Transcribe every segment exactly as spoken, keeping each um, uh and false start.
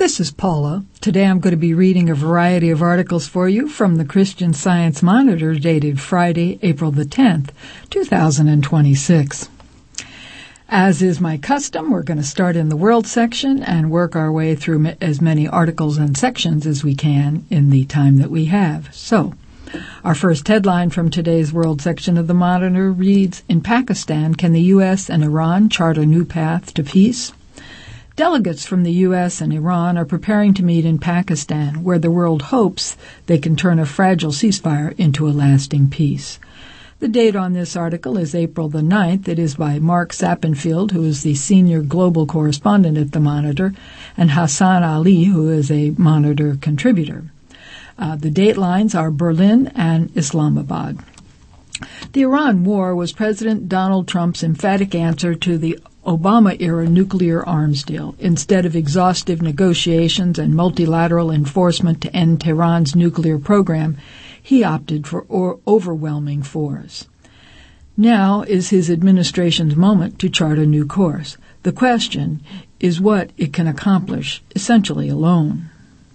This is Paula. Today I'm going to be reading a variety of articles for you from the Christian Science Monitor dated Friday, April the tenth, two thousand twenty-six. As is my custom, we're going to start in the World section and work our way through as many articles and sections as we can in the time that we have. So, our first headline from today's World section of the Monitor reads, "In Pakistan, can the U S and Iran chart a new path to peace?" Delegates from the U S and Iran are preparing to meet in Pakistan, where the world hopes they can turn a fragile ceasefire into a lasting peace. The date on this article is April the ninth. It is by Mark Sappenfield, who is the senior global correspondent at the Monitor, and Hassan Ali, who is a Monitor contributor. Uh, the date lines are Berlin and Islamabad. The Iran war was President Donald Trump's emphatic answer to the Obama-era nuclear arms deal. Instead of exhaustive negotiations and multilateral enforcement to end Tehran's nuclear program, he opted for or overwhelming force. Now is his administration's moment to chart a new course. The question is what it can accomplish, essentially alone.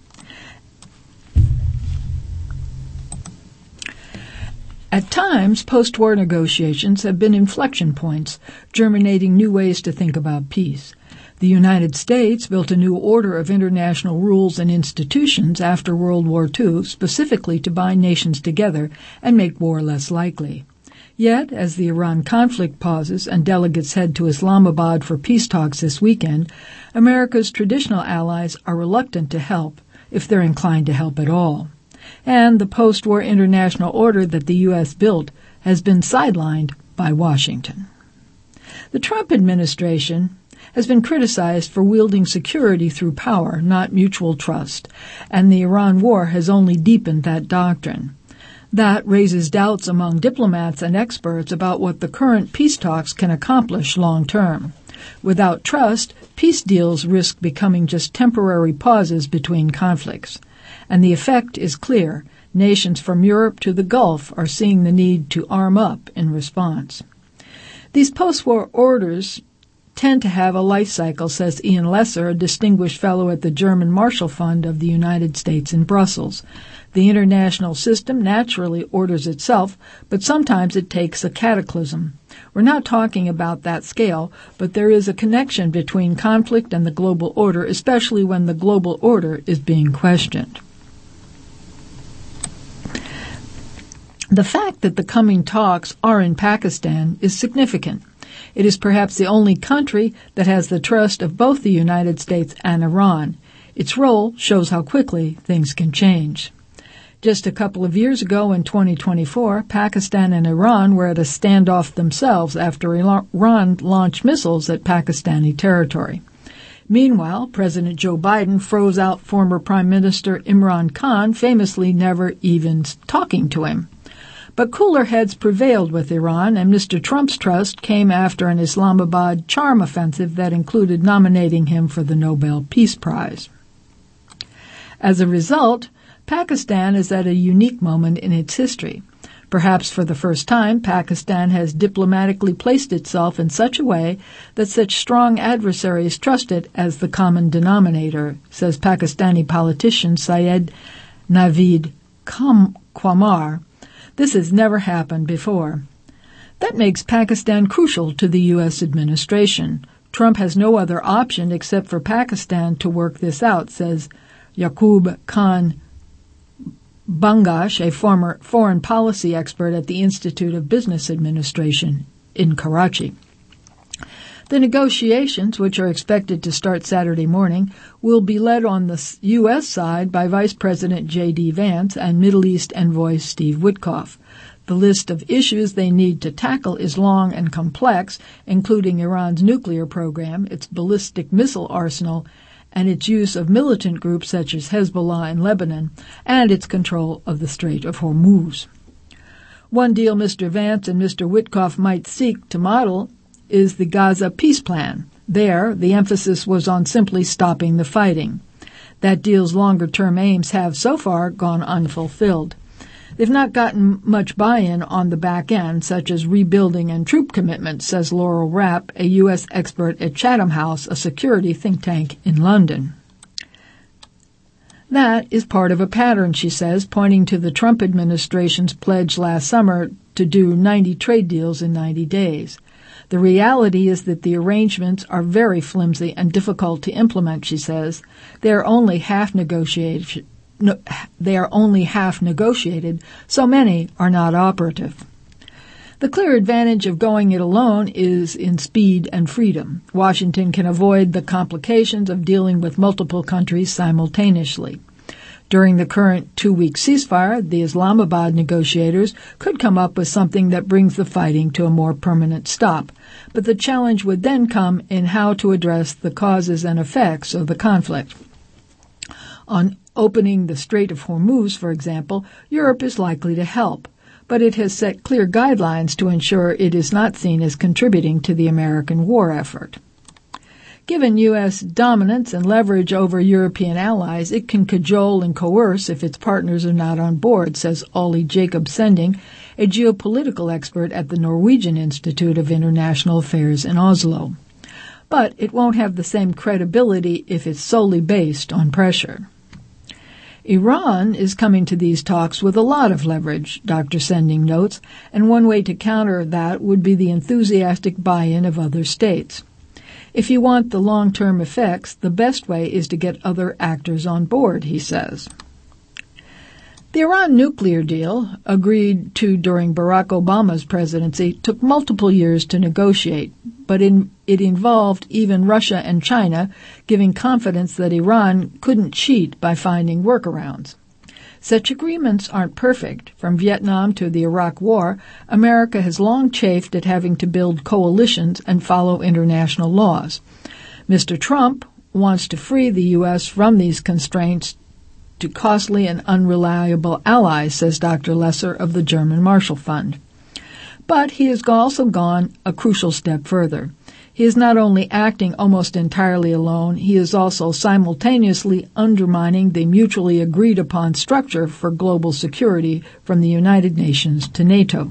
At times, post-war negotiations have been inflection points, germinating new ways to think about peace. The United States built a new order of international rules and institutions after World War Two, specifically to bind nations together and make war less likely. Yet, as the Iran conflict pauses and delegates head to Islamabad for peace talks this weekend, America's traditional allies are reluctant to help, if they're inclined to help at all. And the post-war international order that the U S built has been sidelined by Washington. The Trump administration has been criticized for wielding security through power, not mutual trust, and the Iran war has only deepened that doctrine. That raises doubts among diplomats and experts about what the current peace talks can accomplish long-term. Without trust, peace deals risk becoming just temporary pauses between conflicts. And the effect is clear. Nations from Europe to the Gulf are seeing the need to arm up in response. These post-war orders tend to have a life cycle, says Ian Lesser, a distinguished fellow at the German Marshall Fund of the United States in Brussels. The international system naturally orders itself, but sometimes it takes a cataclysm. We're not talking about that scale, but there is a connection between conflict and the global order, especially when the global order is being questioned. The fact that the coming talks are in Pakistan is significant. It is perhaps the only country that has the trust of both the United States and Iran. Its role shows how quickly things can change. Just a couple of years ago in twenty twenty-four, Pakistan and Iran were at a standoff themselves after Iran launched missiles at Pakistani territory. Meanwhile, President Joe Biden froze out former Prime Minister Imran Khan, famously never even talking to him. But cooler heads prevailed with Iran, and Mister Trump's trust came after an Islamabad charm offensive that included nominating him for the Nobel Peace Prize. As a result, Pakistan is at a unique moment in its history. Perhaps for the first time, Pakistan has diplomatically placed itself in such a way that such strong adversaries trust it as the common denominator, says Pakistani politician Syed Naveed Qamar. This has never happened before. That makes Pakistan crucial to the U S administration. Trump has no other option except for Pakistan to work this out, says Yaqub Khan Bangash, a former foreign policy expert at the Institute of Business Administration in Karachi. The negotiations, which are expected to start Saturday morning, will be led on the U S side by Vice President J D Vance and Middle East envoy Steve Witkoff. The list of issues they need to tackle is long and complex, including Iran's nuclear program, its ballistic missile arsenal, and its use of militant groups such as Hezbollah in Lebanon, and its control of the Strait of Hormuz. One deal Mister Vance and Mister Witkoff might seek to model is the Gaza peace plan. There, the emphasis was on simply stopping the fighting. That deal's longer-term aims have so far gone unfulfilled. They've not gotten much buy-in on the back end, such as rebuilding and troop commitments, says Laurel Rapp, a U S expert at Chatham House, a security think tank in London. That is part of a pattern, she says, pointing to the Trump administration's pledge last summer to do ninety trade deals in ninety days. The reality is that the arrangements are very flimsy and difficult to implement, she says. They are only half negotiated. No, they are only half negotiated, so many are not operative. The clear advantage of going it alone is in speed and freedom. Washington can avoid the complications of dealing with multiple countries simultaneously. During the current two-week ceasefire, the Islamabad negotiators could come up with something that brings the fighting to a more permanent stop. But the challenge would then come in how to address the causes and effects of the conflict. On opening the Strait of Hormuz, for example, Europe is likely to help, but it has set clear guidelines to ensure it is not seen as contributing to the American war effort. Given U S dominance and leverage over European allies, it can cajole and coerce if its partners are not on board, says Ollie Jacob-Sending, a geopolitical expert at the Norwegian Institute of International Affairs in Oslo. But it won't have the same credibility if it's solely based on pressure. Iran is coming to these talks with a lot of leverage, Doctor Sending notes, and one way to counter that would be the enthusiastic buy-in of other states. If you want the long-term effects, the best way is to get other actors on board, he says. The Iran nuclear deal, agreed to during Barack Obama's presidency, took multiple years to negotiate, but in, it involved even Russia and China giving confidence that Iran couldn't cheat by finding workarounds. Such agreements aren't perfect. From Vietnam to the Iraq War, America has long chafed at having to build coalitions and follow international laws. Mister Trump wants to free the U S from these constraints to costly and unreliable allies, says Doctor Lesser of the German Marshall Fund. But he has also gone a crucial step further. He is not only acting almost entirely alone, he is also simultaneously undermining the mutually agreed-upon structure for global security from the United Nations to NATO.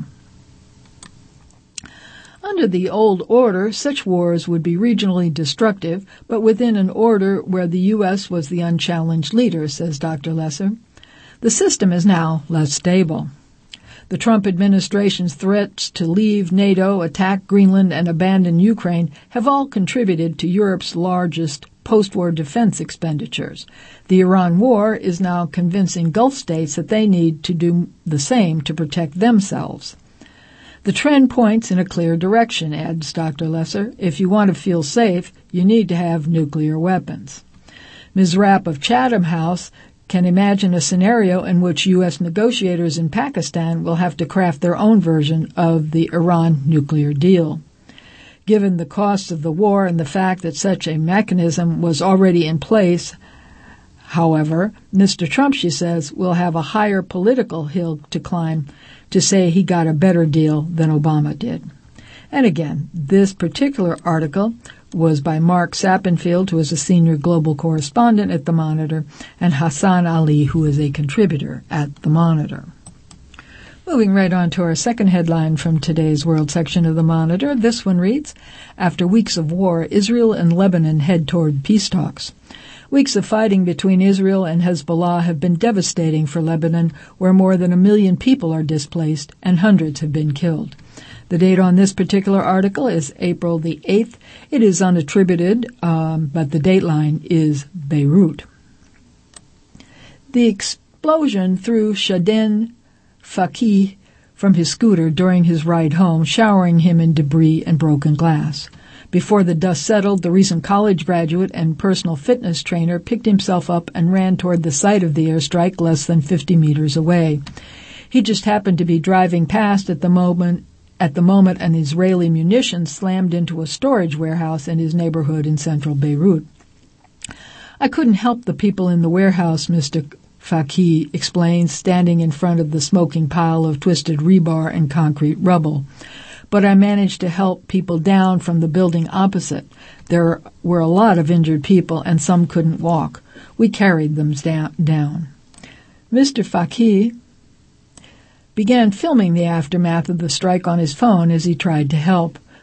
Under the old order, such wars would be regionally destructive, but within an order where the U S was the unchallenged leader, says Doctor Lesser. The system is now less stable. The Trump administration's threats to leave NATO, attack Greenland, and abandon Ukraine have all contributed to Europe's largest post-war defense expenditures. The Iran war is now convincing Gulf states that they need to do the same to protect themselves. The trend points in a clear direction, adds Doctor Lesser. If you want to feel safe, you need to have nuclear weapons. Miz Rapp of Chatham House can imagine a scenario in which U S negotiators in Pakistan will have to craft their own version of the Iran nuclear deal. Given the costs of the war and the fact that such a mechanism was already in place, however, Mister Trump, she says, will have a higher political hill to climb to say he got a better deal than Obama did. And again, this particular article was by Mark Sappenfield, who is a senior global correspondent at The Monitor, and Hassan Ali, who is a contributor at The Monitor. Moving right on to our second headline from today's World section of The Monitor, this one reads, After weeks of war, Israel and Lebanon head toward peace talks. Weeks of fighting between Israel and Hezbollah have been devastating for Lebanon, where more than a million people are displaced and hundreds have been killed. The date on this particular article is April the eighth. It is unattributed, um, but the dateline is Beirut. The explosion threw Shadin Faqih from his scooter during his ride home, showering him in debris and broken glass. Before the dust settled, the recent college graduate and personal fitness trainer picked himself up and ran toward the site of the airstrike less than fifty meters away. He just happened to be driving past at the moment At the moment, an Israeli munition slammed into a storage warehouse in his neighborhood in central Beirut. I couldn't help the people in the warehouse, Mister Faqih explains, standing in front of the smoking pile of twisted rebar and concrete rubble. But I managed to help people down from the building opposite. There were a lot of injured people, and some couldn't walk. We carried them down. Mister Faqih began filming the aftermath of the strike on his phone as he tried to help.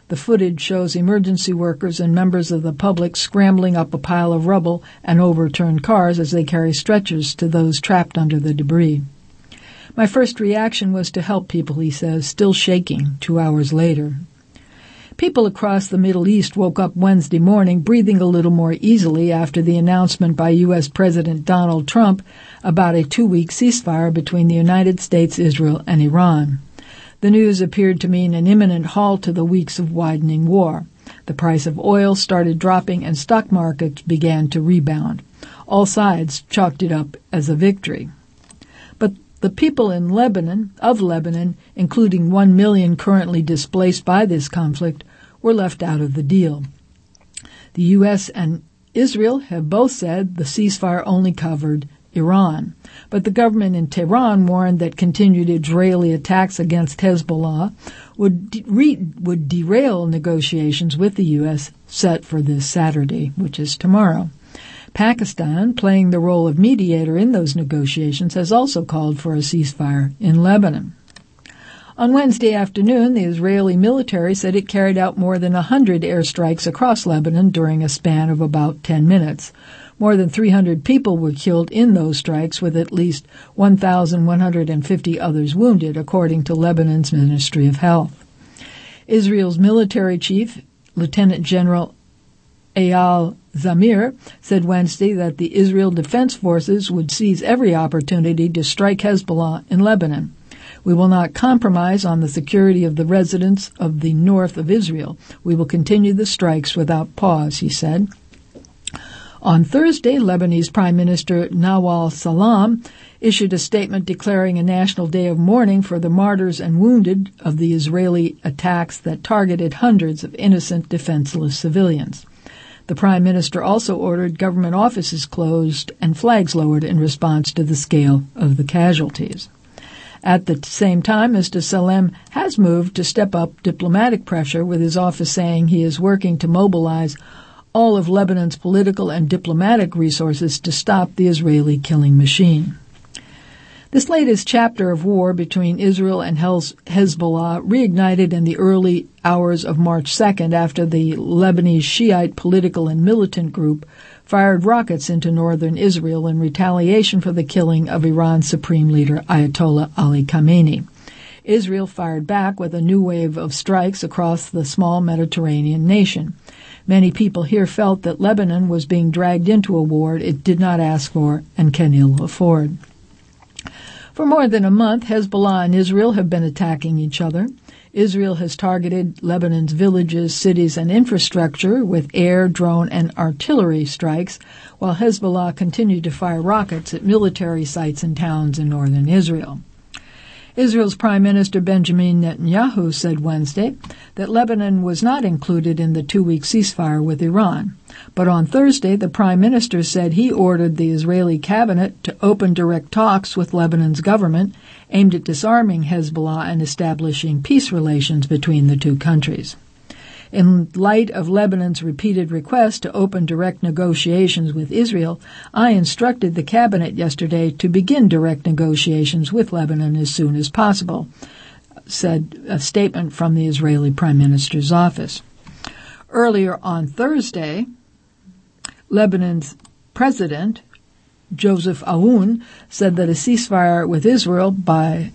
The footage shows emergency workers and members of the public scrambling up a pile of rubble and overturned cars as they carry stretchers to those trapped under the debris. My first reaction was to help people, he says, still shaking two hours later. People across the Middle East woke up Wednesday morning breathing a little more easily after the announcement by U S President Donald Trump about a two-week ceasefire between the United States, Israel, and Iran. The news appeared to mean an imminent halt to the weeks of widening war. The price of oil started dropping and stock markets began to rebound. All sides chalked it up as a victory. But the people in Lebanon, of Lebanon, including one million currently displaced by this conflict, were left out of the deal. The U S and Israel have both said the ceasefire only covered Iran, but the government in Tehran warned that continued Israeli attacks against Hezbollah would, de- re- would derail negotiations with the U S set for this Saturday, which is tomorrow. Pakistan, playing the role of mediator in those negotiations, has also called for a ceasefire in Lebanon. On Wednesday afternoon, the Israeli military said it carried out more than one hundred airstrikes across Lebanon during a span of about ten minutes. More than three hundred people were killed in those strikes, with at least one thousand one hundred fifty others wounded, according to Lebanon's Ministry of Health. Israel's military chief, Lieutenant General Eyal Zamir, said Wednesday that the Israel Defense Forces would seize every opportunity to strike Hezbollah in Lebanon. We will not compromise on the security of the residents of the north of Israel. We will continue the strikes without pause, he said. On Thursday, Lebanese Prime Minister Nawal Salam issued a statement declaring a national day of mourning for the martyrs and wounded of the Israeli attacks that targeted hundreds of innocent, defenseless civilians. The Prime Minister also ordered government offices closed and flags lowered in response to the scale of the casualties. At the same time, Mister Salem has moved to step up diplomatic pressure, with his office saying he is working to mobilize all of Lebanon's political and diplomatic resources to stop the Israeli killing machine. This latest chapter of war between Israel and Hezbollah reignited in the early hours of March second after the Lebanese Shiite political and militant group fired rockets into northern Israel in retaliation for the killing of Iran's Supreme Leader Ayatollah Ali Khamenei. Israel fired back with a new wave of strikes across the small Mediterranean nation. Many people here felt that Lebanon was being dragged into a war it did not ask for and can ill afford. For more than a month, Hezbollah and Israel have been attacking each other. Israel has targeted Lebanon's villages, cities, and infrastructure with air, drone, and artillery strikes, while Hezbollah continued to fire rockets at military sites and towns in northern Israel. Israel's Prime Minister Benjamin Netanyahu said Wednesday that Lebanon was not included in the two-week ceasefire with Iran. But on Thursday, the Prime Minister said he ordered the Israeli cabinet to open direct talks with Lebanon's government aimed at disarming Hezbollah and establishing peace relations between the two countries. In light of Lebanon's repeated request to open direct negotiations with Israel, I instructed the cabinet yesterday to begin direct negotiations with Lebanon as soon as possible, said a statement from the Israeli Prime Minister's office. Earlier on Thursday, Lebanon's president, Joseph Aoun, said that a ceasefire with Israel by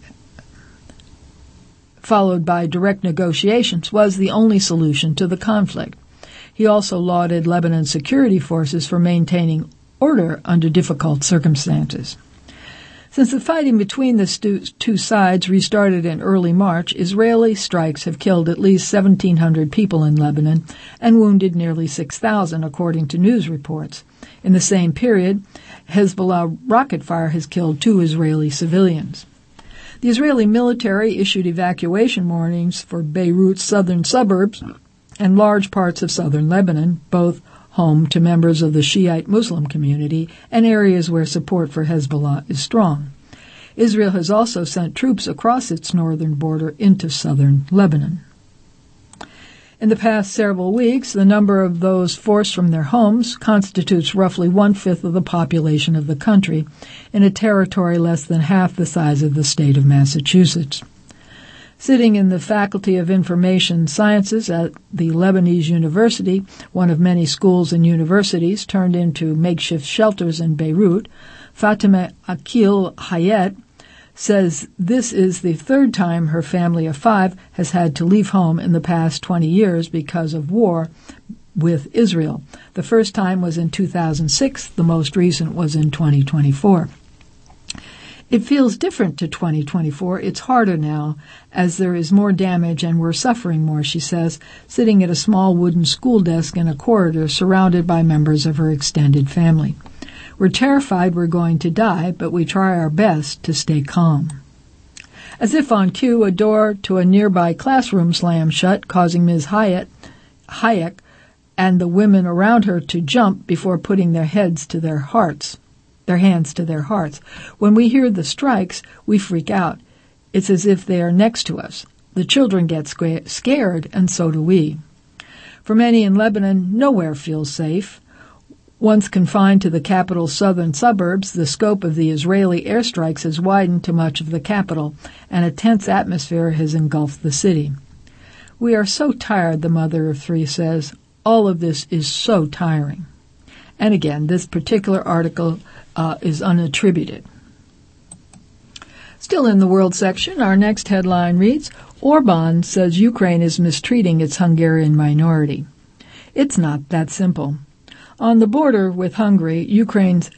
followed by direct negotiations was the only solution to the conflict. He also lauded Lebanon's security forces for maintaining order under difficult circumstances. Since the fighting between the stu- two sides restarted in early March, Israeli strikes have killed at least seventeen hundred people in Lebanon and wounded nearly six thousand, according to news reports. In the same period, Hezbollah rocket fire has killed two Israeli civilians. The Israeli military issued evacuation warnings for Beirut's southern suburbs and large parts of southern Lebanon, both home to members of the Shiite Muslim community and areas where support for Hezbollah is strong. Israel has also sent troops across its northern border into southern Lebanon. In the past several weeks, the number of those forced from their homes constitutes roughly one-fifth of the population of the country in a territory less than half the size of the state of Massachusetts. Sitting in the Faculty of Information Sciences at the Lebanese University, one of many schools and universities turned into makeshift shelters in Beirut, Fatima Akil Hayet says this is the third time her family of five has had to leave home in the past twenty years because of war with Israel. The first time was in two thousand six. The most recent was in twenty twenty-four. It feels different to twenty twenty-four. It's harder now, as there is more damage and we're suffering more, she says, sitting at a small wooden school desk in a corridor surrounded by members of her extended family. We're terrified we're going to die, but we try our best to stay calm. As if on cue, a door to a nearby classroom slammed shut, causing Miz Hayek, Hayek and the women around her to jump before putting their heads to their hearts. their hands to their hearts. When we hear the strikes, we freak out. It's as if they are next to us. The children get scared, and so do we. For many in Lebanon, nowhere feels safe. Once confined to the capital's southern suburbs, the scope of the Israeli airstrikes has widened to much of the capital, and a tense atmosphere has engulfed the city. We are so tired, the mother of three says. All of this is so tiring. And again, this particular article uh, is unattributed. Still in the world section, our next headline reads, Orban says Ukraine is mistreating its Hungarian minority. It's not that simple. On the border with Hungary, Ukraine's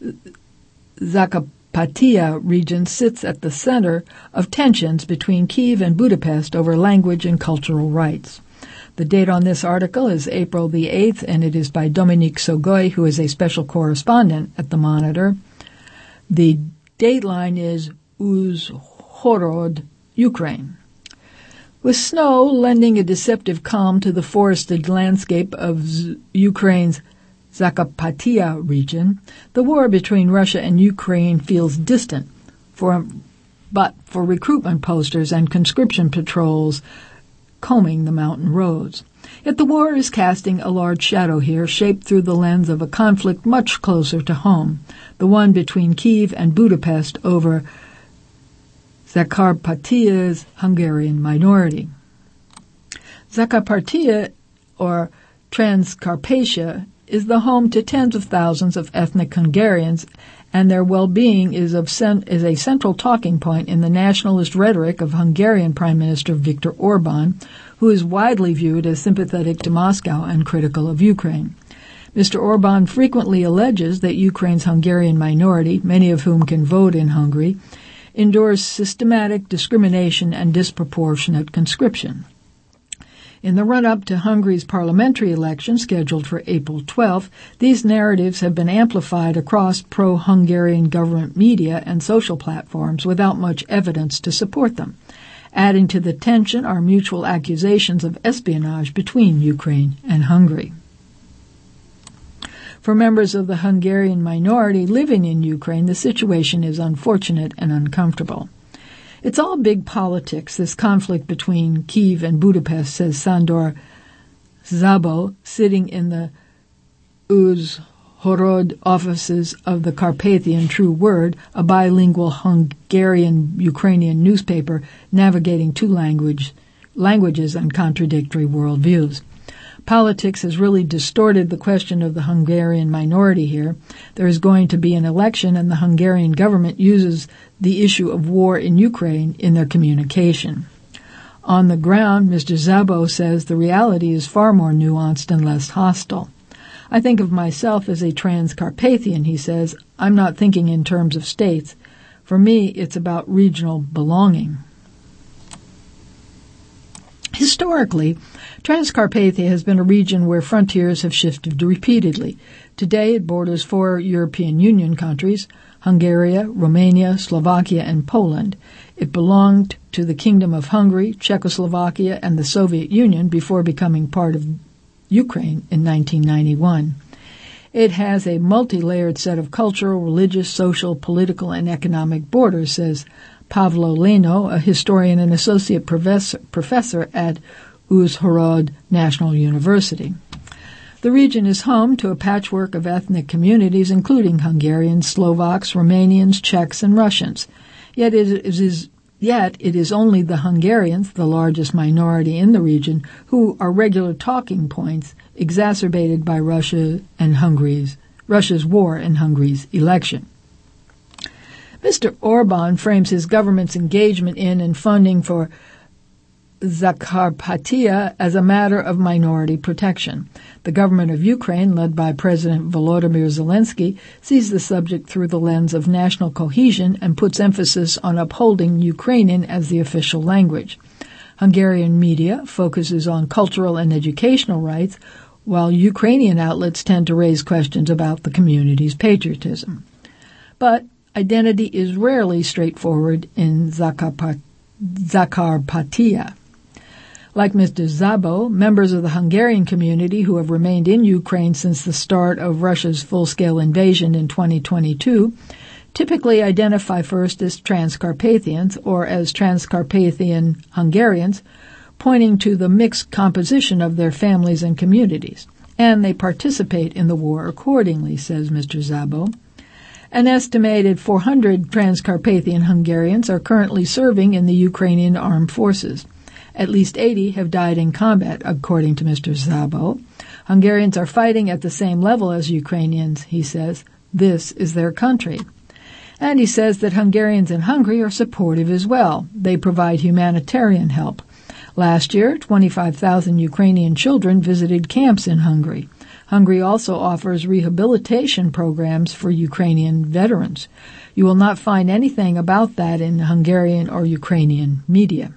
Zakarpattia region sits at the center of tensions between Kyiv and Budapest over language and cultural rights. The date on this article is April the eighth, and it is by Dominique Sogoy, who is a special correspondent at the Monitor. The dateline is Uzhhorod, Ukraine. With snow lending a deceptive calm to the forested landscape of Z- Ukraine's Zakarpattia region, the war between Russia and Ukraine feels distant, for, but for recruitment posters and conscription patrols combing the mountain roads. Yet the war is casting a large shadow here, shaped through the lens of a conflict much closer to home, the one between Kyiv and Budapest over Zakarpattia's Hungarian minority. Zakarpattia, or Transcarpathia, is the home to tens of thousands of ethnic Hungarians, and their well-being is, of cent- is a central talking point in the nationalist rhetoric of Hungarian Prime Minister Viktor Orban, who is widely viewed as sympathetic to Moscow and critical of Ukraine. Mister Orban frequently alleges that Ukraine's Hungarian minority, many of whom can vote in Hungary, endures systematic discrimination and disproportionate conscription. In the run-up to Hungary's parliamentary election scheduled for April twelfth, these narratives have been amplified across pro-Hungarian government media and social platforms without much evidence to support them. Adding to the tension are mutual accusations of espionage between Ukraine and Hungary. For members of the Hungarian minority living in Ukraine, the situation is unfortunate and uncomfortable. It's all big politics, this conflict between Kyiv and Budapest, says Sandor Szabo, sitting in the Uzhhorod offices of the Carpathian True Word, a bilingual Hungarian-Ukrainian newspaper navigating two language, languages and contradictory worldviews. Politics has really distorted the question of the Hungarian minority here. There is going to be an election, and the Hungarian government uses the issue of war in Ukraine in their communication. On the ground, Mister Szabo says the reality is far more nuanced and less hostile. I think of myself as a Transcarpathian, he says. I'm not thinking in terms of states. For me, it's about regional belonging. Historically, Transcarpathia has been a region where frontiers have shifted repeatedly. Today it borders four European Union countries, Hungary, Romania, Slovakia, and Poland. It belonged to the Kingdom of Hungary, Czechoslovakia, and the Soviet Union before becoming part of Ukraine in nineteen ninety-one. It has a multi-layered set of cultural, religious, social, political, and economic borders, says Pavlo Leno, a historian and associate professor, professor at Uzhhorod National University. The region is home to a patchwork of ethnic communities, including Hungarians, Slovaks, Romanians, Czechs, and Russians. Yet it is Yet it is only the Hungarians, the largest minority in the region, who are regular talking points, exacerbated by Russia and Hungary's Russia's war and Hungary's election. Mister Orban frames his government's engagement in and funding for Zakarpattia as a matter of minority protection. The government of Ukraine, led by President Volodymyr Zelensky, sees the subject through the lens of national cohesion and puts emphasis on upholding Ukrainian as the official language. Hungarian media focuses on cultural and educational rights, while Ukrainian outlets tend to raise questions about the community's patriotism. But identity is rarely straightforward in Zakarpattia. Like Mister Szabo, members of the Hungarian community who have remained in Ukraine since the start of Russia's full-scale invasion in twenty twenty-two typically identify first as Transcarpathians or as Transcarpathian Hungarians, pointing to the mixed composition of their families and communities. And they participate in the war accordingly, says Mister Szabo. An estimated four hundred Transcarpathian Hungarians are currently serving in the Ukrainian armed forces. At least eighty have died in combat, according to Mister Szabo. Hungarians are fighting at the same level as Ukrainians, he says. This is their country. And he says that Hungarians in Hungary are supportive as well. They provide humanitarian help. Last year, twenty-five thousand Ukrainian children visited camps in Hungary. Hungary also offers rehabilitation programs for Ukrainian veterans. You will not find anything about that in Hungarian or Ukrainian media.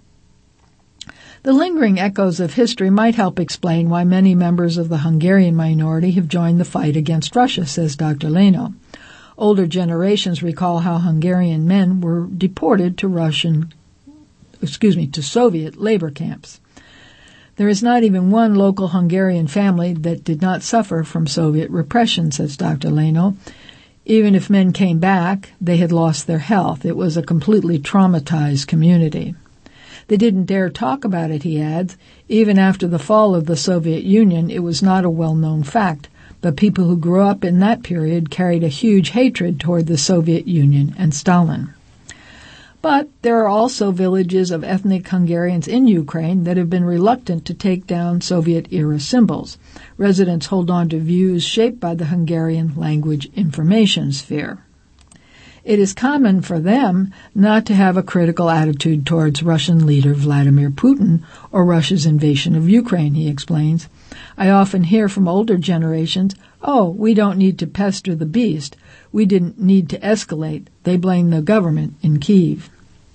The lingering echoes of history might help explain why many members of the Hungarian minority have joined the fight against Russia, says Doctor Leno. Older generations recall how Hungarian men were deported to Russian, excuse me, to Soviet labor camps. There is not even one local Hungarian family that did not suffer from Soviet repression, says Doctor Leno. Even if men came back, they had lost their health. It was a completely traumatized community. They didn't dare talk about it, he adds. Even after the fall of the Soviet Union, it was not a well-known fact, but people who grew up in that period carried a huge hatred toward the Soviet Union and Stalin. But there are also villages of ethnic Hungarians in Ukraine that have been reluctant to take down Soviet-era symbols. Residents hold on to views shaped by the Hungarian language information sphere. It is common for them not to have a critical attitude towards Russian leader Vladimir Putin or Russia's invasion of Ukraine, he explains. I often hear from older generations, oh, we don't need to pester the beast. We didn't need to escalate. They blame the government in Kyiv.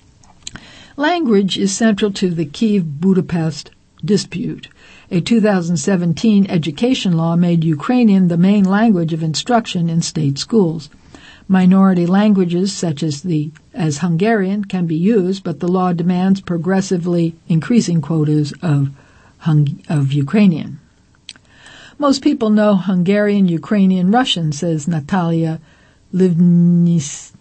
Language is central to the Kyiv-Budapest dispute. A two thousand seventeen education law made Ukrainian the main language of instruction in state schools. Minority languages such as the as Hungarian can be used, but the law demands progressively increasing quotas of Hung, of Ukrainian. Most people know Hungarian, Ukrainian, Russian, says Natalia Livnicka,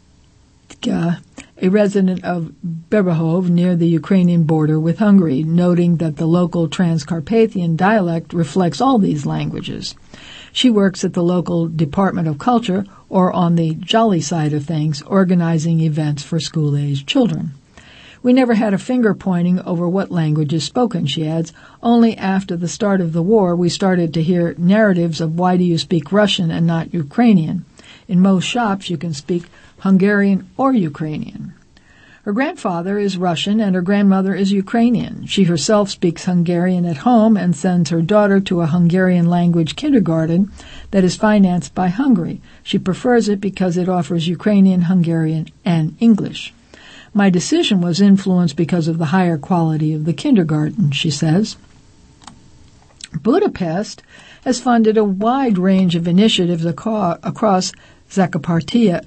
a resident of Berehov near the Ukrainian border with Hungary, noting that the local Transcarpathian dialect reflects all these languages. She works at the local Department of Culture, or on the jolly side of things, organizing events for school-aged children. We never had a finger pointing over what language is spoken, she adds. Only after the start of the war we started to hear narratives of why do you speak Russian and not Ukrainian. In most shops you can speak Hungarian or Ukrainian. Her grandfather is Russian and her grandmother is Ukrainian. She herself speaks Hungarian at home and sends her daughter to a Hungarian language kindergarten that is financed by Hungary. She prefers it because it offers Ukrainian, Hungarian, and English. My decision was influenced because of the higher quality of the kindergarten, she says. Budapest has funded a wide range of initiatives across Zakarpattia.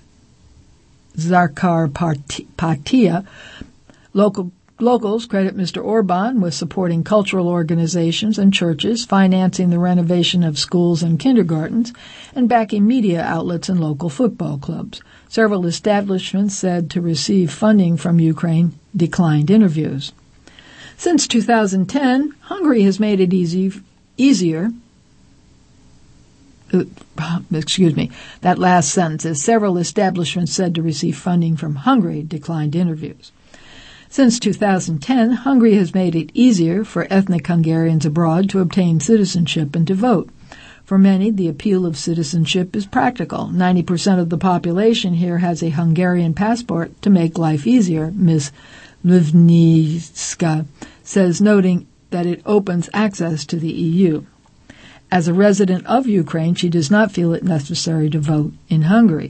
Zakarpattia. Local Locals credit Mister Orban with supporting cultural organizations and churches, financing the renovation of schools and kindergartens, and backing media outlets and local football clubs. Several establishments said to receive funding from Ukraine declined interviews. Since two thousand ten, Hungary has made it easy, easier Uh, excuse me, that last sentence is several establishments said to receive funding from Hungary declined interviews. Since two thousand ten, Hungary has made it easier for ethnic Hungarians abroad to obtain citizenship and to vote. For many, the appeal of citizenship is practical. ninety percent of the population here has a Hungarian passport to make life easier, Miz Livnicka says, noting that it opens access to the E U. As a resident of Ukraine, she does not feel it necessary to vote in Hungary.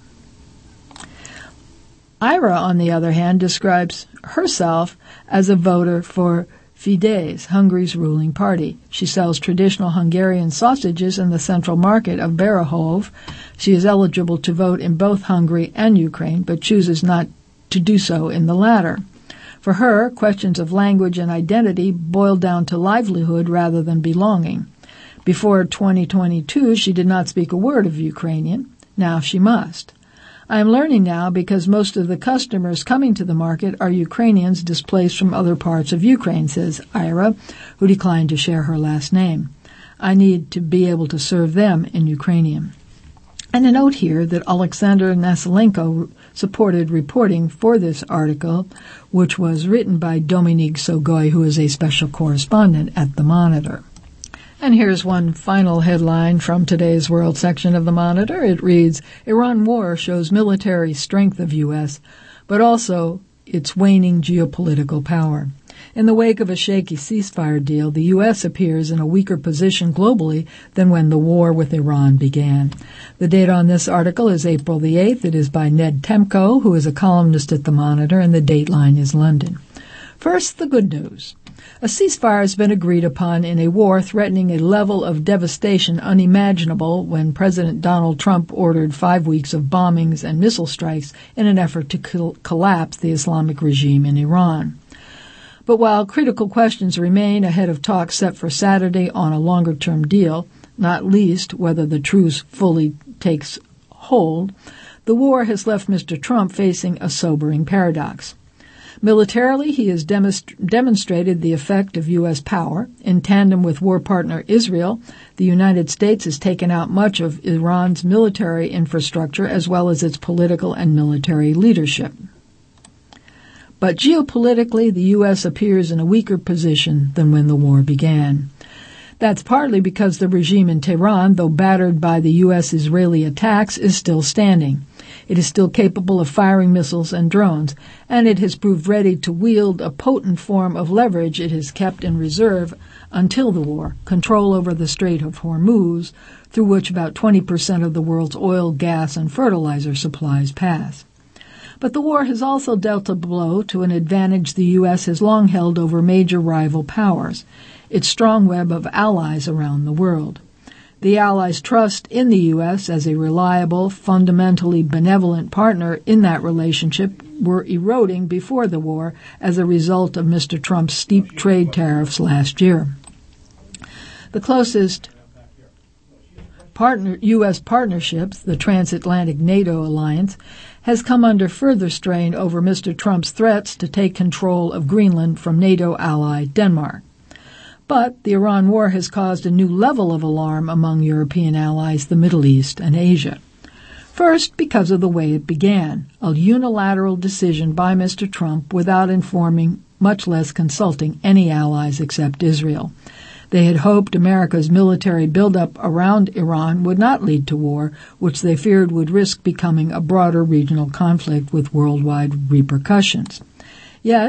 Ira, on the other hand, describes herself as a voter for Fidesz, Hungary's ruling party. She sells traditional Hungarian sausages in the central market of Berehov. She is eligible to vote in both Hungary and Ukraine, but chooses not to do so in the latter. For her, questions of language and identity boil down to livelihood rather than belonging. Before twenty twenty-two, she did not speak a word of Ukrainian. Now she must. I am learning now because most of the customers coming to the market are Ukrainians displaced from other parts of Ukraine, says Ira, who declined to share her last name. I need to be able to serve them in Ukrainian. And a note here that Alexander Nasilenko supported reporting for this article, which was written by Dominique Sogoy, who is a special correspondent at The Monitor. And here's one final headline from today's World section of The Monitor. It reads, Iran war shows military strength of U S, but also its waning geopolitical power. In the wake of a shaky ceasefire deal, the U S appears in a weaker position globally than when the war with Iran began. The date on this article is April the eighth. It is by Ned Temko, who is a columnist at The Monitor, and the dateline is London. First, the good news. A ceasefire has been agreed upon in a war threatening a level of devastation unimaginable when President Donald Trump ordered five weeks of bombings and missile strikes in an effort to col- collapse the Islamic regime in Iran. But while critical questions remain ahead of talks set for Saturday on a longer-term deal, not least whether the truce fully takes hold, the war has left Mister Trump facing a sobering paradox. Militarily, he has demonst- demonstrated the effect of U S power. In tandem with war partner Israel, the United States has taken out much of Iran's military infrastructure as well as its political and military leadership. But geopolitically, the U S appears in a weaker position than when the war began. That's partly because the regime in Tehran, though battered by the U S-Israeli attacks, is still standing. It is still capable of firing missiles and drones, and it has proved ready to wield a potent form of leverage it has kept in reserve until the war, control over the Strait of Hormuz, through which about twenty percent of the world's oil, gas, and fertilizer supplies pass. But the war has also dealt a blow to an advantage the U S has long held over major rival powers, its strong web of allies around the world. The Allies' trust in the U S as a reliable, fundamentally benevolent partner in that relationship were eroding before the war as a result of Mister Trump's steep trade tariffs last year. The closest partner, U S partnerships, the transatlantic NATO alliance, has come under further strain over Mister Trump's threats to take control of Greenland from NATO ally Denmark. But the Iran war has caused a new level of alarm among European allies, the Middle East, and Asia. First, because of the way it began, a unilateral decision by Mister Trump without informing, much less consulting, any allies except Israel. They had hoped America's military buildup around Iran would not lead to war, which they feared would risk becoming a broader regional conflict with worldwide repercussions. Yet,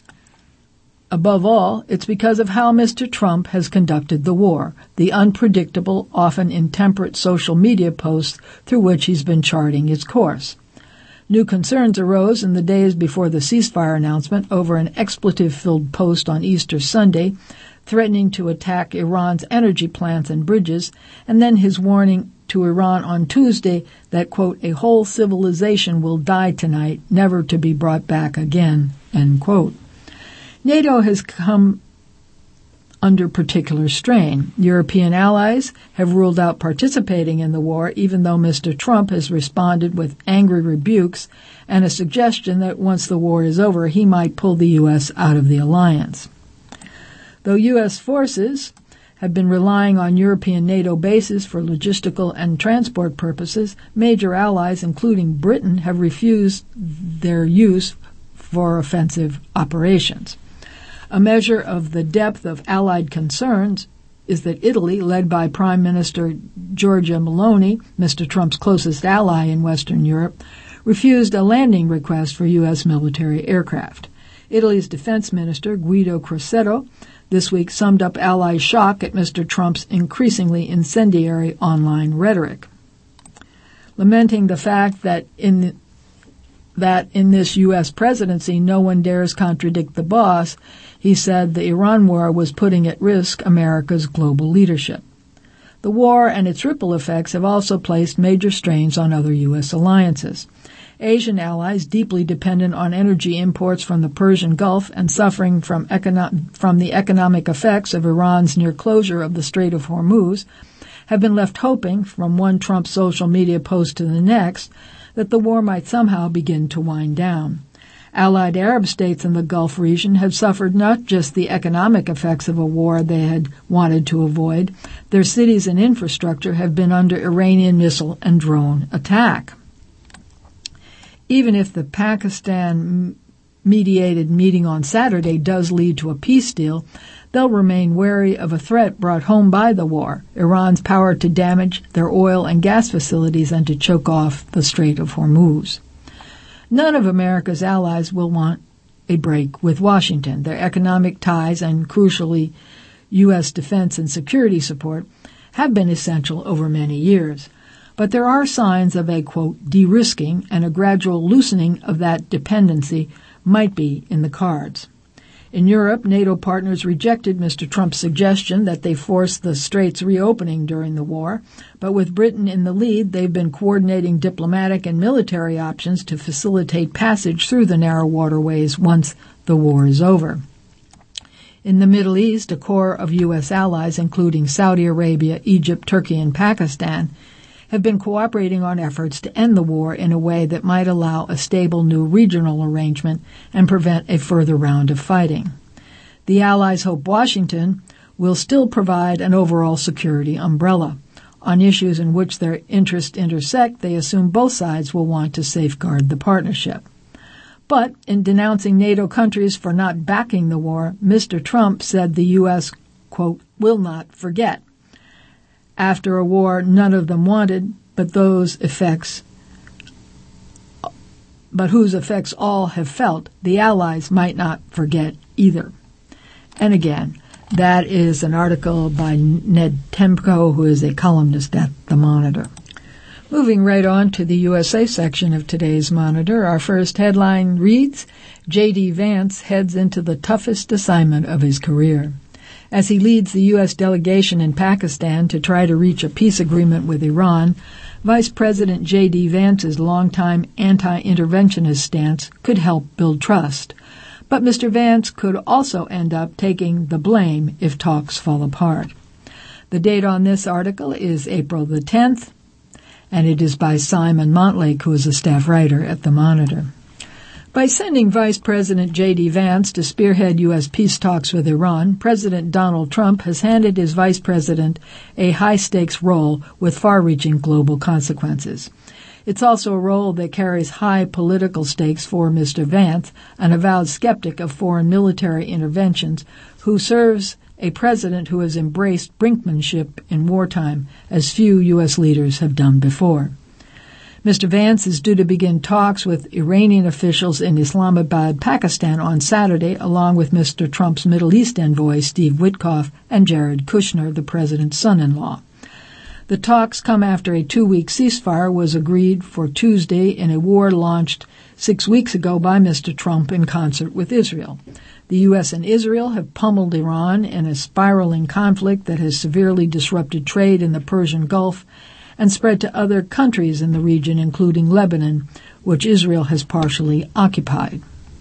above all, it's because of how Mister Trump has conducted the war, the unpredictable, often intemperate social media posts through which he's been charting its course. New concerns arose in the days before the ceasefire announcement over an expletive-filled post on Easter Sunday, threatening to attack Iran's energy plants and bridges, and then his warning to Iran on Tuesday that, quote, a whole civilization will die tonight, never to be brought back again, end quote. NATO has come under particular strain. European allies have ruled out participating in the war, even though Mister Trump has responded with angry rebukes and a suggestion that once the war is over, he might pull the U S out of the alliance. Though U S forces have been relying on European NATO bases for logistical and transport purposes, major allies, including Britain, have refused their use for offensive operations. A measure of the depth of Allied concerns is that Italy, led by Prime Minister Giorgia Meloni, Mister Trump's closest ally in Western Europe, refused a landing request for U S military aircraft. Italy's defense minister, Guido Crosetto, this week summed up allies' shock at Mister Trump's increasingly incendiary online rhetoric. Lamenting the fact that in that in this U S presidency no one dares contradict the boss, he said the Iran war was putting at risk America's global leadership. The war and its ripple effects have also placed major strains on other U S alliances. Asian allies, deeply dependent on energy imports from the Persian Gulf and suffering from, econo- from the economic effects of Iran's near closure of the Strait of Hormuz, have been left hoping, from one Trump social media post to the next, that the war might somehow begin to wind down. Allied Arab states in the Gulf region have suffered not just the economic effects of a war they had wanted to avoid, their cities and infrastructure have been under Iranian missile and drone attack. Even if the Pakistan-mediated meeting on Saturday does lead to a peace deal, they'll remain wary of a threat brought home by the war, Iran's power to damage their oil and gas facilities and to choke off the Strait of Hormuz. None of America's allies will want a break with Washington. Their economic ties and, crucially, U S defense and security support have been essential over many years. But there are signs of a, quote, de-risking, and a gradual loosening of that dependency might be in the cards. In Europe, NATO partners rejected Mister Trump's suggestion that they force the strait's reopening during the war, but with Britain in the lead, they've been coordinating diplomatic and military options to facilitate passage through the narrow waterways once the war is over. In the Middle East, a core of U S allies, including Saudi Arabia, Egypt, Turkey, and Pakistan, have been cooperating on efforts to end the war in a way that might allow a stable new regional arrangement and prevent a further round of fighting. The allies hope Washington will still provide an overall security umbrella. On issues in which their interests intersect, they assume both sides will want to safeguard the partnership. But in denouncing NATO countries for not backing the war, Mister Trump said the U S, quote, will not forget. After a war none of them wanted, but those effects, but whose effects all have felt, the allies might not forget either. And again, that is an article by Ned Temko, who is a columnist at The Monitor. Moving right on to the U S A section of today's Monitor, our first headline reads, J D. Vance heads into the toughest assignment of his career. As he leads the U S delegation in Pakistan to try to reach a peace agreement with Iran, Vice President J D. Vance's longtime anti-interventionist stance could help build trust. But Mister Vance could also end up taking the blame if talks fall apart. The date on this article is April the tenth, and it is by Simon Montlake, who is a staff writer at The Monitor. By sending Vice President J D. Vance to spearhead U S peace talks with Iran, President Donald Trump has handed his vice president a high-stakes role with far-reaching global consequences. It's also a role that carries high political stakes for Mister Vance, an avowed skeptic of foreign military interventions, who serves a president who has embraced brinkmanship in wartime, as few U S leaders have done before. Mister Vance is due to begin talks with Iranian officials in Islamabad, Pakistan on Saturday, along with Mister Trump's Middle East envoy, Steve Witkoff, and Jared Kushner, the president's son-in-law. The talks come after a two-week ceasefire was agreed for Tuesday in a war launched six weeks ago by Mister Trump in concert with Israel. The U S and Israel have pummeled Iran in a spiraling conflict that has severely disrupted trade in the Persian Gulf and spread to other countries in the region, including Lebanon, which Israel has partially occupied.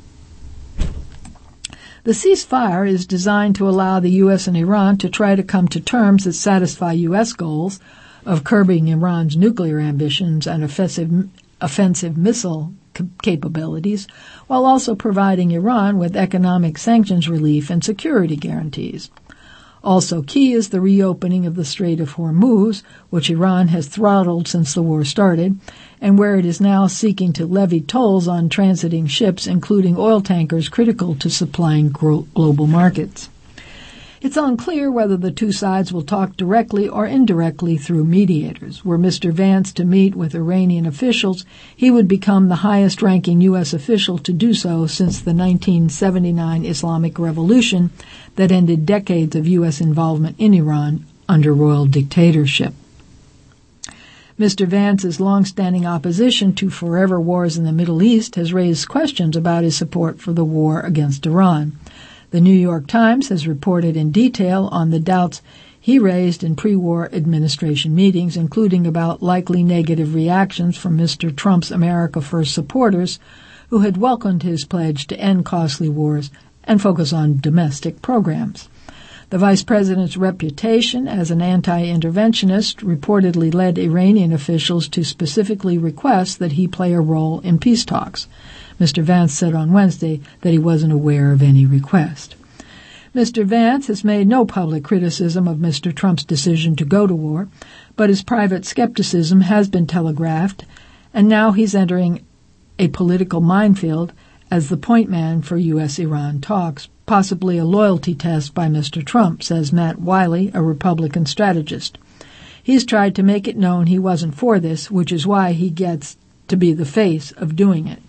The ceasefire is designed to allow the U S and Iran to try to come to terms that satisfy U S goals of curbing Iran's nuclear ambitions and offensive, offensive missile capabilities, while also providing Iran with economic sanctions relief and security guarantees. Also key is the reopening of the Strait of Hormuz, which Iran has throttled since the war started, and where it is now seeking to levy tolls on transiting ships, including oil tankers critical to supplying gro- global markets. It's unclear whether the two sides will talk directly or indirectly through mediators. Were Mister Vance to meet with Iranian officials, he would become the highest-ranking U S official to do so since the nineteen seventy-nine Islamic Revolution that ended decades of U S involvement in Iran under royal dictatorship. Mister Vance's long-standing opposition to forever wars in the Middle East has raised questions about his support for the war against Iran. The New York Times has reported in detail on the doubts he raised in pre-war administration meetings, including about likely negative reactions from Mister Trump's America First supporters, who had welcomed his pledge to end costly wars and focus on domestic programs. The vice president's reputation as an anti-interventionist reportedly led Iranian officials to specifically request that he play a role in peace talks. Mister Vance said on Wednesday that he wasn't aware of any request. Mister Vance has made no public criticism of Mister Trump's decision to go to war, but his private skepticism has been telegraphed, and now he's entering a political minefield as the point man for U S Iran talks, possibly a loyalty test by Mister Trump, says Matt Wiley, a Republican strategist. He's tried to make it known he wasn't for this, which is why he gets to be the face of doing it.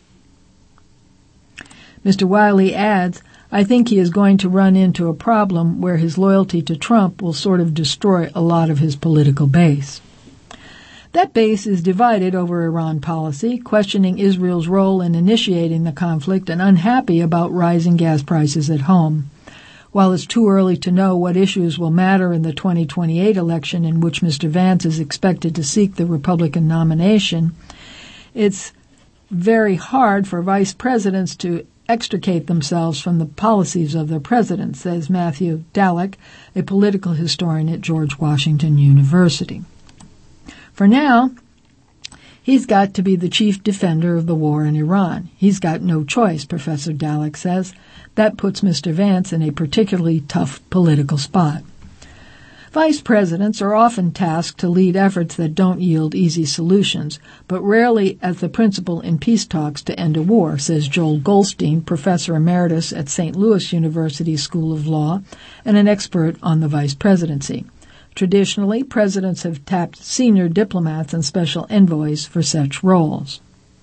Mister Wiley adds, I think he is going to run into a problem where his loyalty to Trump will sort of destroy a lot of his political base. That base is divided over Iran policy, questioning Israel's role in initiating the conflict and unhappy about rising gas prices at home. While it's too early to know what issues will matter in the twenty twenty-eight election in which Mister Vance is expected to seek the Republican nomination, it's very hard for vice presidents to extricate themselves from the policies of their president, says Matthew Dallek, a political historian at George Washington University. For now, he's got to be the chief defender of the war in Iran. He's got no choice, Professor Dallek says. That puts Mister Vance in a particularly tough political spot. Vice presidents are often tasked to lead efforts that don't yield easy solutions, but rarely as the principal in peace talks to end a war, says Joel Goldstein, professor emeritus at Saint Louis University School of Law and an expert on the vice presidency. Traditionally, presidents have tapped senior diplomats and special envoys for such roles.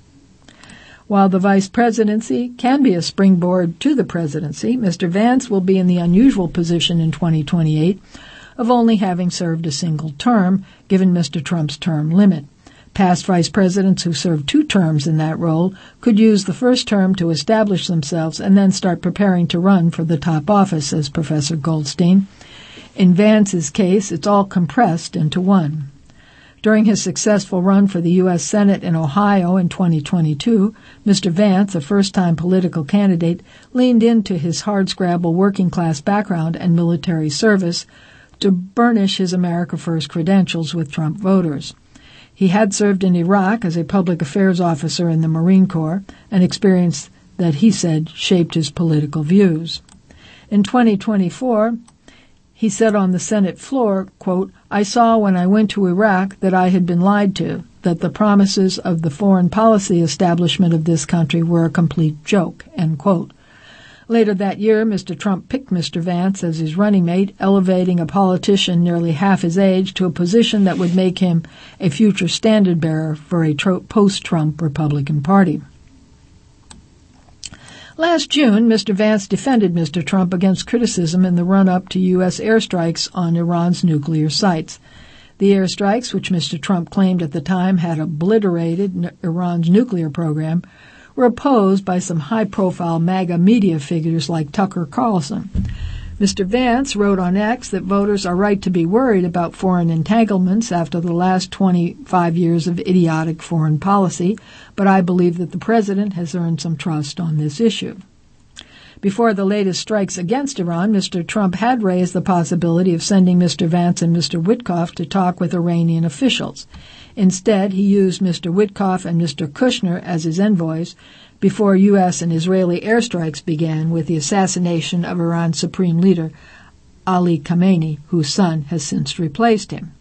While the vice presidency can be a springboard to the presidency, Mister Vance will be in the unusual position in twenty twenty-eight of only having served a single term, given Mister Trump's term limit. Past vice presidents who served two terms in that role could use the first term to establish themselves and then start preparing to run for the top office, says Professor Goldstein. In Vance's case, it's all compressed into one. During his successful run for the U S Senate in Ohio in twenty twenty-two, Mister Vance, a first-time political candidate, leaned into his hardscrabble working-class background and military service to burnish his America First credentials with Trump voters. He had served in Iraq as a public affairs officer in the Marine Corps, an experience that he said shaped his political views. In twenty twenty-four, he said on the Senate floor, quote, I saw when I went to Iraq that I had been lied to, that the promises of the foreign policy establishment of this country were a complete joke, end quote. Later that year, Mister Trump picked Mister Vance as his running mate, elevating a politician nearly half his age to a position that would make him a future standard-bearer for a tro- post-Trump Republican Party. Last June, Mister Vance defended Mister Trump against criticism in the run-up to U S airstrikes on Iran's nuclear sites. The airstrikes, which Mister Trump claimed at the time had obliterated Iran's nuclear program, were opposed by some high-profile MAGA media figures like Tucker Carlson. Mister Vance wrote on X that voters are right to be worried about foreign entanglements after the last twenty-five years of idiotic foreign policy, but I believe that the president has earned some trust on this issue. Before the latest strikes against Iran, Mister Trump had raised the possibility of sending Mister Vance and Mister Witkoff to talk with Iranian officials. Instead, he used Mister Witkoff and Mister Kushner as his envoys before U S and Israeli airstrikes began with the assassination of Iran's supreme leader, Ali Khamenei, whose son has since replaced him.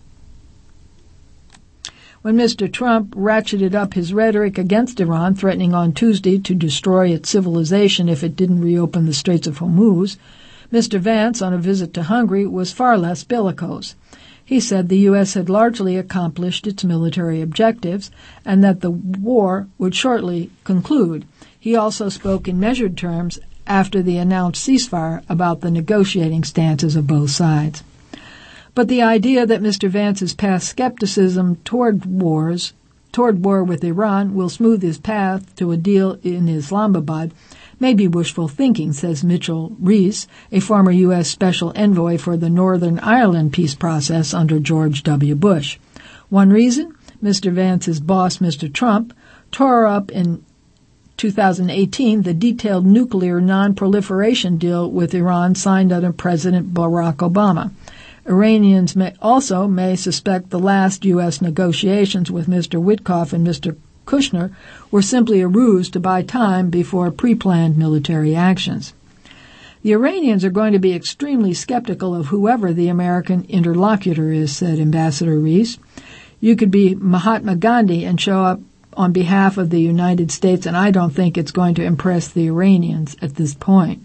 When Mister Trump ratcheted up his rhetoric against Iran, threatening on Tuesday to destroy its civilization if it didn't reopen the Straits of Hormuz, Mister Vance, on a visit to Hungary, was far less bellicose. He said the U S had largely accomplished its military objectives and that the war would shortly conclude. He also spoke in measured terms after the announced ceasefire about the negotiating stances of both sides. But the idea that Mister Vance's past skepticism toward wars, toward war with Iran will smooth his path to a deal in Islamabad may be wishful thinking, says Mitchell Reese, a former U S Special Envoy for the Northern Ireland peace process under George W. Bush. One reason, Mister Vance's boss, Mister Trump, tore up in two thousand eighteen the detailed nuclear non-proliferation deal with Iran signed under President Barack Obama. Iranians may also may suspect the last U S negotiations with Mister Witkoff and Mister Kushner were simply a ruse to buy time before pre-planned military actions. The Iranians are going to be extremely skeptical of whoever the American interlocutor is, said Ambassador Reese. You could be Mahatma Gandhi and show up on behalf of the United States, and I don't think it's going to impress the Iranians at this point.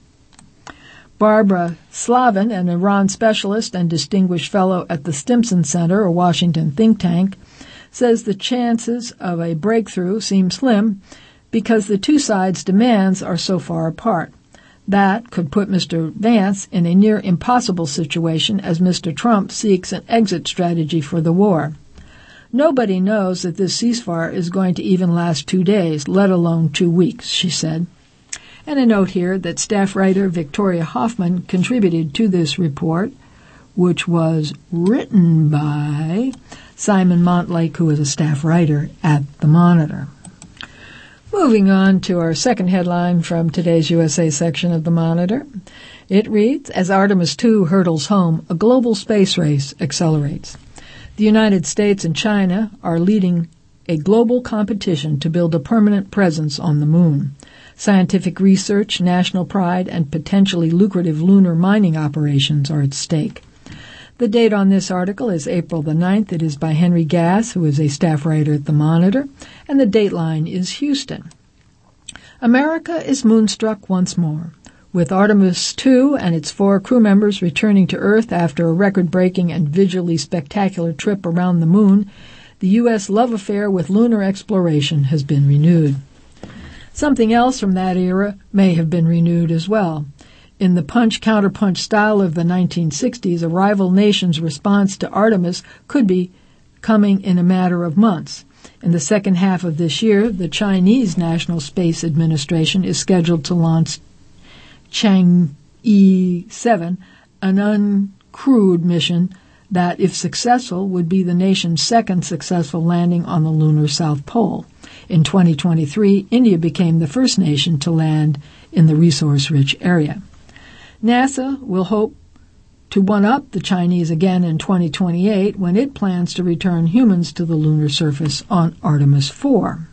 Barbara Slavin, an Iran specialist and distinguished fellow at the Stimson Center, a Washington think tank, says the chances of a breakthrough seem slim because the two sides' demands are so far apart. That could put Mister Vance in a near impossible situation as Mister Trump seeks an exit strategy for the war. Nobody knows that this ceasefire is going to even last two days, let alone two weeks, she said. And a note here that staff writer Victoria Hoffman contributed to this report, which was written by Simon Montlake, who is a staff writer at The Monitor. Moving on to our second headline from today's U S A section of The Monitor. It reads, as Artemis two hurtles home, a global space race accelerates. The United States and China are leading a global competition to build a permanent presence on the moon. Scientific research, national pride, and potentially lucrative lunar mining operations are at stake. The date on this article is April the ninth. It is by Henry Gass, who is a staff writer at The Monitor, and the dateline is Houston. America is moonstruck once more. With Artemis two and its four crew members returning to Earth after a record-breaking and visually spectacular trip around the moon, the U S love affair with lunar exploration has been renewed. Something else from that era may have been renewed as well. In the punch-counterpunch style of the nineteen sixties, a rival nation's response to Artemis could be coming in a matter of months. In the second half of this year, the Chinese National Space Administration is scheduled to launch Chang'e seven, an uncrewed mission that, if successful, would be the nation's second successful landing on the lunar South Pole. In twenty twenty-three, India became the first nation to land in the resource-rich area. NASA will hope to one-up the Chinese again in twenty twenty-eight when it plans to return humans to the lunar surface on Artemis four.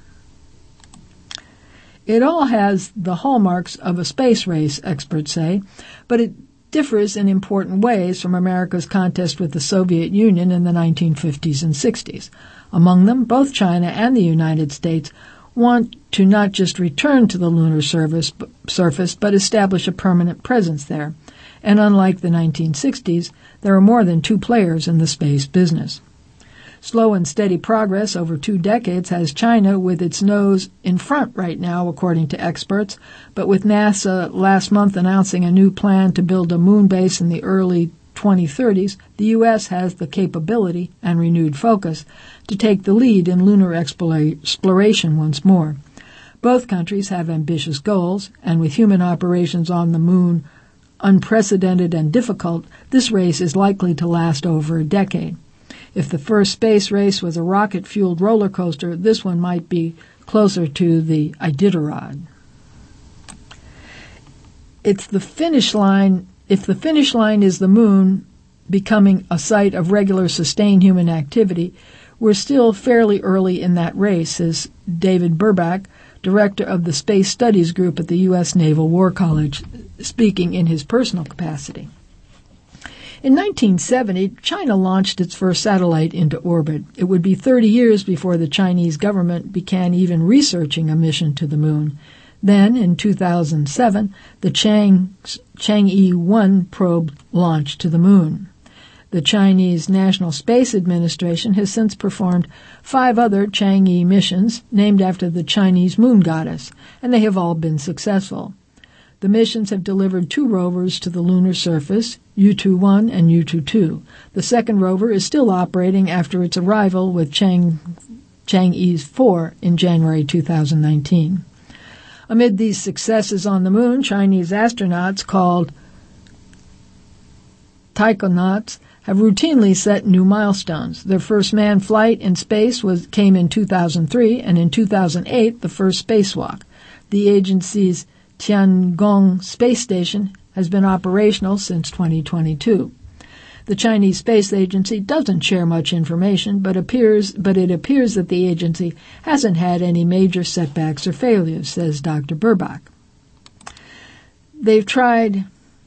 It all has the hallmarks of a space race, experts say, but it differs in important ways from America's contest with the Soviet Union in the nineteen fifties and sixties. Among them, both China and the United States want to not just return to the lunar surface, surface but establish a permanent presence there. And unlike the nineteen sixties, there are more than two players in the space business. Slow and steady progress over two decades has China with its nose in front right now, according to experts, but with NASA last month announcing a new plan to build a moon base in the early twenty thirties, the U S has the capability and renewed focus to take the lead in lunar exploration once more. Both countries have ambitious goals, and with human operations on the moon unprecedented and difficult, this race is likely to last over a decade. If the first space race was a rocket-fueled roller coaster, this one might be closer to the Iditarod. It's the finish line. If the finish line is the moon becoming a site of regular sustained human activity, we're still fairly early in that race, says David Burbach, director of the Space Studies Group at the U S Naval War College, speaking in his personal capacity. In nineteen seventy, China launched its first satellite into orbit. It would be thirty years before the Chinese government began even researching a mission to the moon. Then, in two thousand seven, the Chang, Chang'e one probe launched to the moon. The Chinese National Space Administration has since performed five other Chang'e missions named after the Chinese moon goddess, and they have all been successful. The missions have delivered two rovers to the lunar surface, U two one and U two two. The second rover is still operating after its arrival with Chang, Chang'e four in January two thousand nineteen. Amid these successes on the moon, Chinese astronauts called taikonauts have routinely set new milestones. Their first manned flight in space was came in two thousand three, and in two thousand eight, the first spacewalk. The agency's Tiangong space station has been operational since twenty twenty-two. The Chinese Space Agency doesn't share much information, but appears but it appears that the agency hasn't had any major setbacks or failures, says Doctor Burbach. They've tried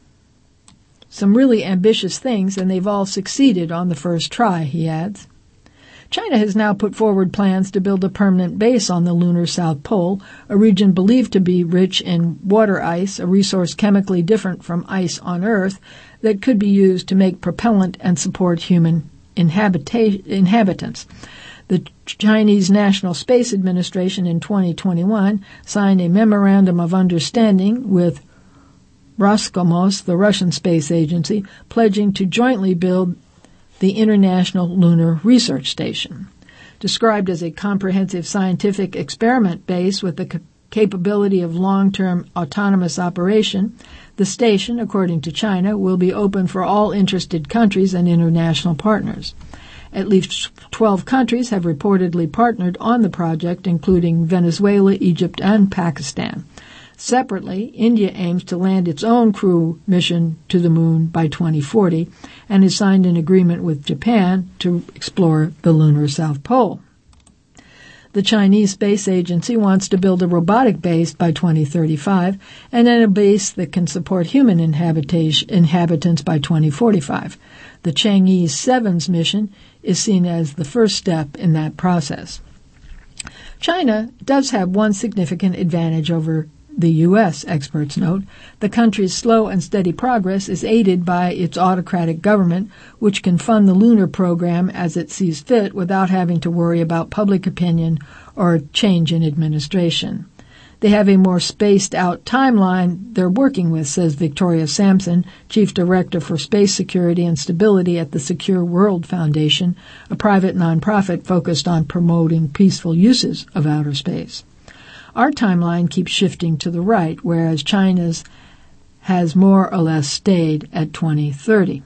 some really ambitious things, and they've all succeeded on the first try, he adds. China has now put forward plans to build a permanent base on the lunar South Pole, a region believed to be rich in water ice, a resource chemically different from ice on Earth, that could be used to make propellant and support human inhabita- inhabitants. The Chinese National Space Administration in twenty twenty-one signed a memorandum of understanding with Roscosmos, the Russian space agency, pledging to jointly build the International Lunar Research Station. Described as a comprehensive scientific experiment base with the c- capability of long-term autonomous operation, the station, according to China, will be open for all interested countries and international partners. At least twelve countries have reportedly partnered on the project, including Venezuela, Egypt, and Pakistan. Separately, India aims to land its own crew mission to the moon by twenty forty and has signed an agreement with Japan to explore the lunar South Pole. The Chinese Space Agency wants to build a robotic base by twenty thirty-five and then a base that can support human inhabitation, inhabitants by twenty forty-five. The Chang'e seven's mission is seen as the first step in that process. China does have one significant advantage over the U S, experts note. The country's slow and steady progress is aided by its autocratic government, which can fund the lunar program as it sees fit without having to worry about public opinion or change in administration. They have a more spaced-out timeline they're working with, says Victoria Sampson, Chief Director for Space Security and Stability at the Secure World Foundation, a private nonprofit focused on promoting peaceful uses of outer space. Our timeline keeps shifting to the right, whereas China's has more or less stayed at twenty thirty.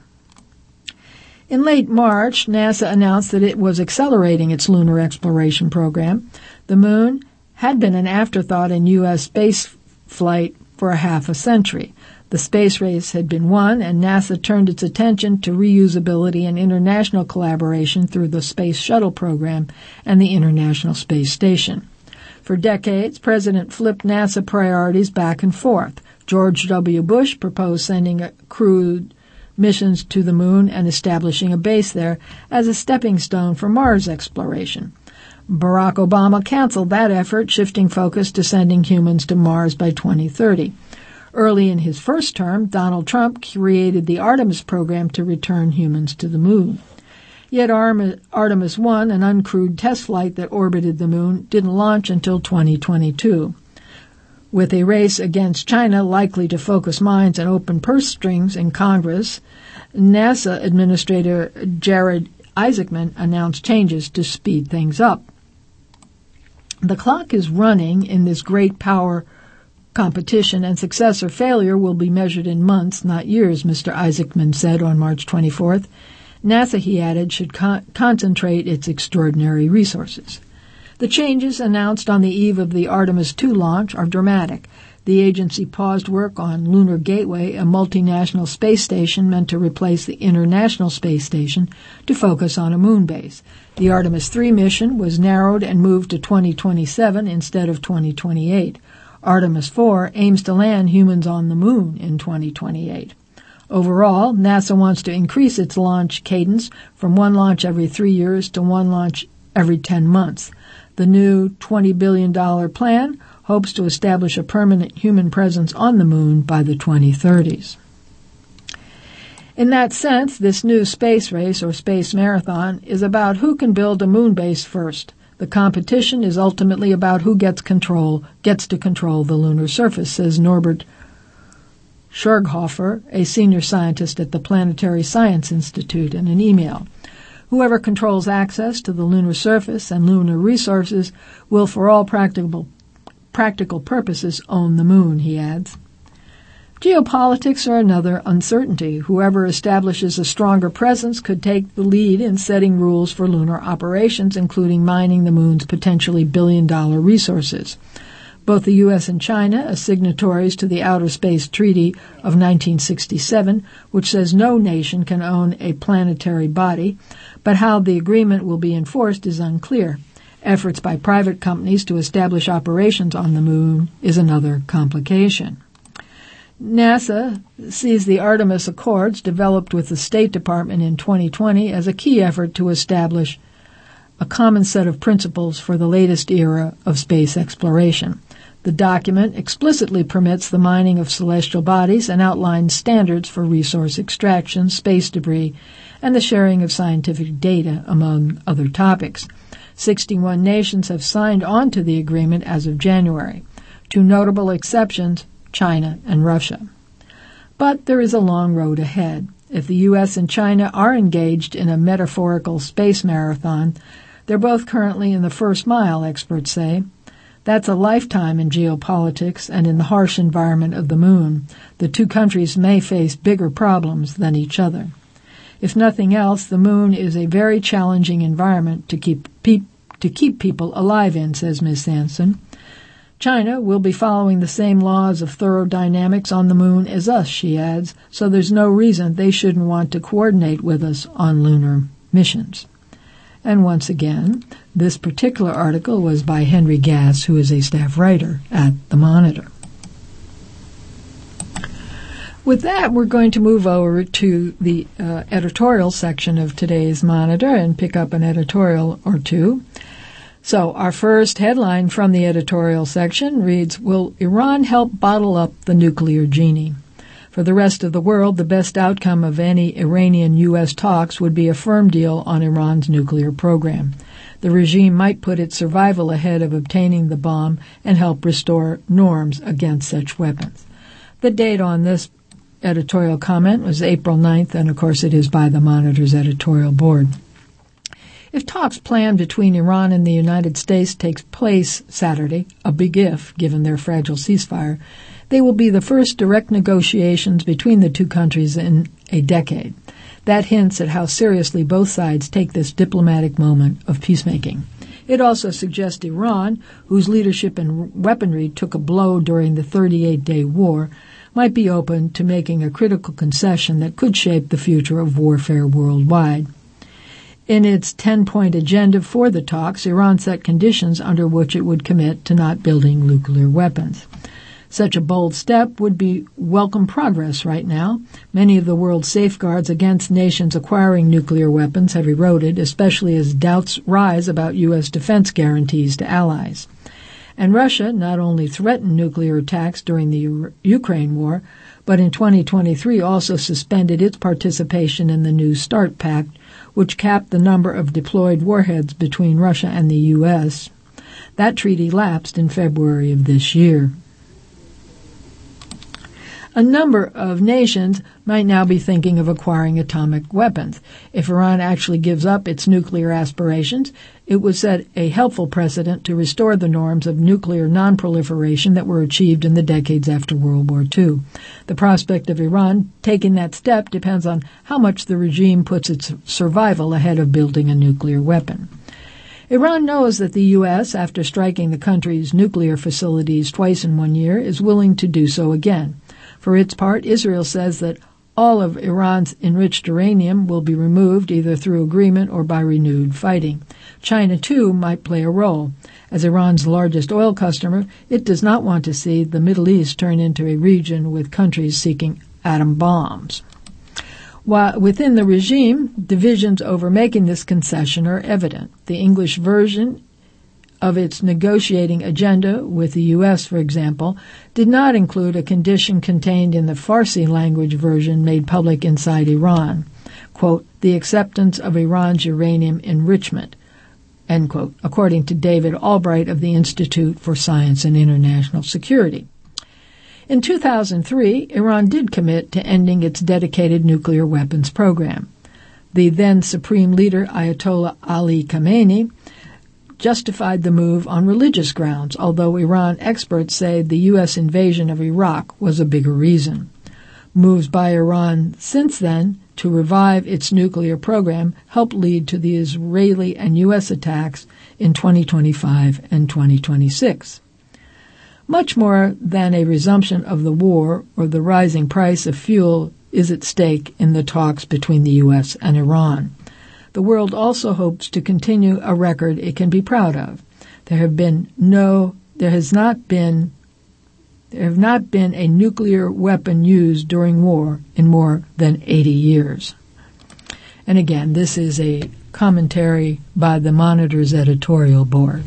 In late March, NASA announced that it was accelerating its lunar exploration program. The moon had been an afterthought in U S space flight for a half a century. The space race had been won, and NASA turned its attention to reusability and international collaboration through the Space Shuttle program and the International Space Station. For decades, President flipped NASA priorities back and forth. George W. Bush proposed sending crewed missions to the moon and establishing a base there as a stepping stone for Mars exploration. Barack Obama canceled that effort, shifting focus to sending humans to Mars by twenty thirty. Early in his first term, Donald Trump created the Artemis program to return humans to the moon. Yet Artemis one, an uncrewed test flight that orbited the moon, didn't launch until twenty twenty-two. With a race against China likely to focus minds and open purse strings in Congress, NASA Administrator Jared Isaacman announced changes to speed things up. The clock is running in this great power competition, and success or failure will be measured in months, not years, Mister Isaacman said on March twenty-fourth. NASA, he added, should con- concentrate its extraordinary resources. The changes announced on the eve of the Artemis two launch are dramatic. The agency paused work on Lunar Gateway, a multinational space station meant to replace the International Space Station, to focus on a moon base. The Artemis three mission was narrowed and moved to twenty twenty-seven instead of twenty twenty-eight. Artemis four aims to land humans on the moon in twenty twenty-eight. Overall, NASA wants to increase its launch cadence from one launch every three years to one launch every ten months. The new twenty billion dollars plan hopes to establish a permanent human presence on the moon by the twenty thirties. In that sense, this new space race or space marathon is about who can build a moon base first. The competition is ultimately about who gets control, gets to control the lunar surface, says Norbert Schurghofer, a senior scientist at the Planetary Science Institute, in an email. Whoever controls access to the lunar surface and lunar resources will, for all practical practical purposes, own the moon, he adds. Geopolitics are another uncertainty. Whoever establishes a stronger presence could take the lead in setting rules for lunar operations, including mining the moon's potentially billion-dollar resources. Both the U S and China, as signatories to the Outer Space Treaty of nineteen sixty-seven, which says no nation can own a planetary body, but how the agreement will be enforced is unclear. Efforts by private companies to establish operations on the moon is another complication. NASA sees the Artemis Accords, developed with the State Department in twenty twenty, as a key effort to establish a common set of principles for the latest era of space exploration. The document explicitly permits the mining of celestial bodies and outlines standards for resource extraction, space debris, and the sharing of scientific data, among other topics. sixty-one nations have signed on to the agreement as of January. Two notable exceptions, China and Russia. But there is a long road ahead. If the U S and China are engaged in a metaphorical space marathon, they're both currently in the first mile, experts say. That's a lifetime in geopolitics and in the harsh environment of the moon. The two countries may face bigger problems than each other. If nothing else, the moon is a very challenging environment to keep pe- to keep people alive in, says Miz Sanson. China will be following the same laws of thermodynamics on the moon as us, she adds, so there's no reason they shouldn't want to coordinate with us on lunar missions. And once again, this particular article was by Henry Gass, who is a staff writer at The Monitor. With that, we're going to move over to the uh, editorial section of today's Monitor and pick up an editorial or two. So our first headline from the editorial section reads, Will Iran help bottle up the nuclear genie? For the rest of the world, the best outcome of any Iranian-U S talks would be a firm deal on Iran's nuclear program. The regime might put its survival ahead of obtaining the bomb and help restore norms against such weapons. The date on this editorial comment was April ninth, and of course it is by the Monitor's editorial board. If talks planned between Iran and the United States takes place Saturday, a big if, given their fragile ceasefire, they will be the first direct negotiations between the two countries in a decade. That hints at how seriously both sides take this diplomatic moment of peacemaking. It also suggests Iran, whose leadership in weaponry took a blow during the thirty-eight day war, might be open to making a critical concession that could shape the future of warfare worldwide. In its ten-point agenda for the talks, Iran set conditions under which it would commit to not building nuclear weapons. Such a bold step would be welcome progress right now. Many of the world's safeguards against nations acquiring nuclear weapons have eroded, especially as doubts rise about U S defense guarantees to allies. And Russia not only threatened nuclear attacks during the U- Ukraine war, but in twenty twenty-three also suspended its participation in the New START Pact, which capped the number of deployed warheads between Russia and the U S. That treaty lapsed in February of this year. A number of nations might now be thinking of acquiring atomic weapons. If Iran actually gives up its nuclear aspirations, it would set a helpful precedent to restore the norms of nuclear non-proliferation that were achieved in the decades after World War Two. The prospect of Iran taking that step depends on how much the regime puts its survival ahead of building a nuclear weapon. Iran knows that the U S, after striking the country's nuclear facilities twice in one year, is willing to do so again. For its part, Israel says that all of Iran's enriched uranium will be removed either through agreement or by renewed fighting. China, too, might play a role. As Iran's largest oil customer, it does not want to see the Middle East turn into a region with countries seeking atom bombs. While within the regime, divisions over making this concession are evident. The English version of its negotiating agenda with the U S, for example, did not include a condition contained in the Farsi language version made public inside Iran, quote, the acceptance of Iran's uranium enrichment, end quote, according to David Albright of the Institute for Science and International Security. In two thousand three, Iran did commit to ending its dedicated nuclear weapons program. The then Supreme Leader Ayatollah Ali Khamenei justified the move on religious grounds, although Iran experts say the U S invasion of Iraq was a bigger reason. Moves by Iran since then to revive its nuclear program helped lead to the Israeli and U S attacks in twenty twenty-five and twenty twenty-six. Much more than a resumption of the war or the rising price of fuel is at stake in the talks between the U S and Iran. The world also hopes to continue a record it can be proud of. There have been no, there has not been, there have not been a nuclear weapon used during war in more than eighty years. And again, this is a commentary by the Monitor's editorial board.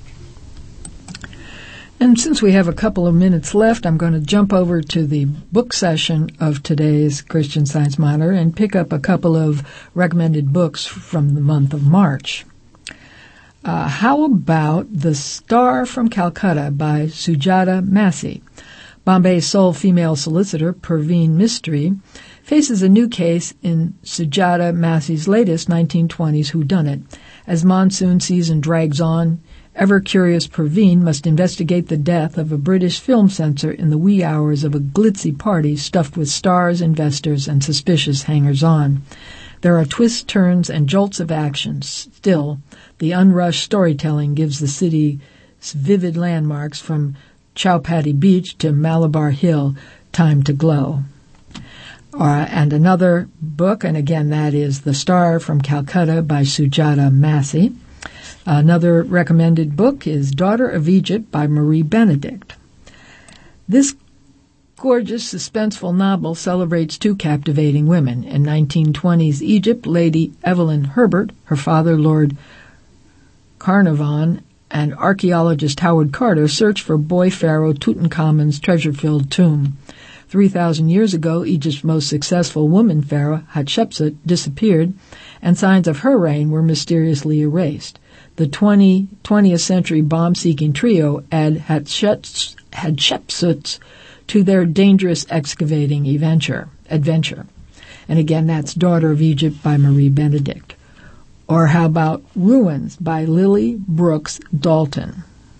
And since we have a couple of minutes left, I'm going to jump over to the book session of today's Christian Science Monitor and pick up a couple of recommended books from the month of March. Uh, how about The Star from Calcutta by Sujata Massey? Bombay's sole female solicitor, Perveen Mistry, faces a new case in Sujata Massey's latest nineteen twenties whodunit. As monsoon season drags on, ever-curious Perveen must investigate the death of a British film censor in the wee hours of a glitzy party stuffed with stars, investors, and suspicious hangers-on. There are twists, turns, and jolts of action. Still, the unrushed storytelling gives the city's vivid landmarks from Chowpatty Beach to Malabar Hill time to glow. Uh, and another book, and again that is The Star from Calcutta by Sujata Massey. Another recommended book is Daughter of Egypt by Marie Benedict. This gorgeous, suspenseful novel celebrates two captivating women. In nineteen twenties Egypt, Lady Evelyn Herbert, her father Lord Carnarvon, and archaeologist Howard Carter search for boy pharaoh Tutankhamun's treasure-filled tomb. Three thousand years ago, Egypt's most successful woman pharaoh, Hatshepsut, disappeared, and signs of her reign were mysteriously erased. The twentieth century bomb-seeking trio add Hatshepsut to their dangerous excavating adventure. adventure. And again, that's Daughter of Egypt by Marie Benedict. Or how about Ruins by Lily Brooks Dalton?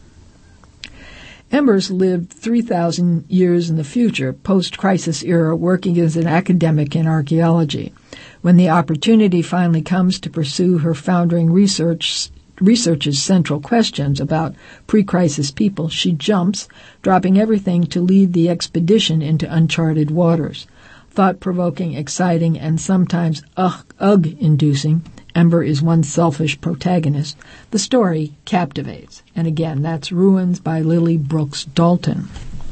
Embers lived three thousand years in the future, post-crisis era, working as an academic in archaeology. When the opportunity finally comes to pursue her foundering research researches central questions about pre-crisis people, she jumps, dropping everything to lead the expedition into uncharted waters. Thought-provoking, exciting, and sometimes ugh, ugh-inducing, Ember is one selfish protagonist. The story captivates. And again, that's Ruins by Lily Brooks Dalton.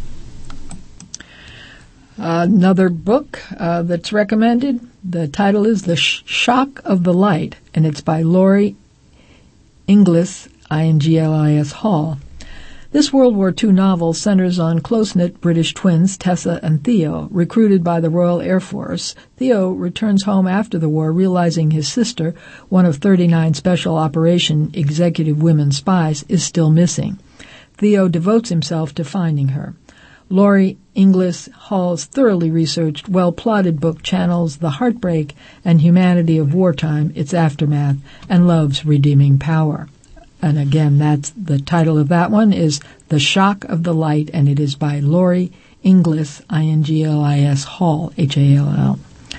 Another book uh, that's recommended, the title is The Shock of the Light, and it's by Laurie Inglis, I N G L I S Hall. This World War Two novel centers on close-knit British twins Tessa and Theo. Recruited by the Royal Air Force, Theo returns home after the war, realizing his sister, one of thirty-nine Special Operation Executive Women spies, is still missing. Theo devotes himself to finding her. Laurie Inglis Hall's thoroughly researched, well-plotted book channels the heartbreak and humanity of wartime, its aftermath, and love's redeeming power. And again, that's the title of that one is The Shock of the Light, and it is by Laurie Inglis, I N G L I S Hall, H A L L.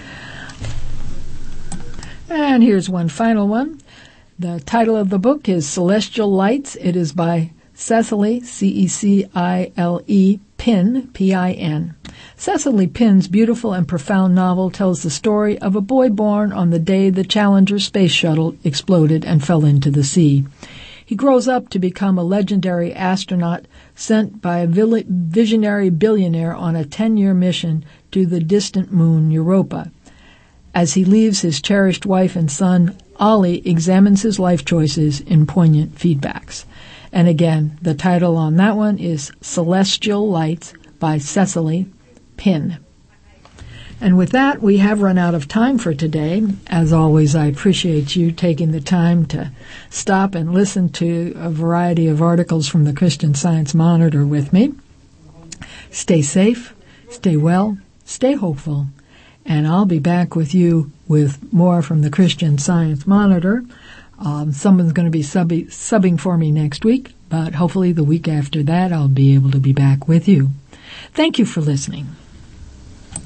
And here's one final one. The title of the book is Celestial Lights. It is by Cecily, C E C I L E, Pin, P I N. Cecily Pinn's beautiful and profound novel tells the story of a boy born on the day the Challenger space shuttle exploded and fell into the sea. He grows up to become a legendary astronaut sent by a visionary billionaire on a ten-year mission to the distant moon Europa. As he leaves his cherished wife and son, Ollie examines his life choices in poignant feedbacks. And again, the title on that one is Celestial Lights by Cecily Pinn. And with that, we have run out of time for today. As always, I appreciate you taking the time to stop and listen to a variety of articles from the Christian Science Monitor with me. Stay safe, stay well, stay hopeful, and I'll be back with you with more from the Christian Science Monitor. Um, someone's going to be subby, subbing for me next week, but hopefully the week after that I'll be able to be back with you. Thank you for listening.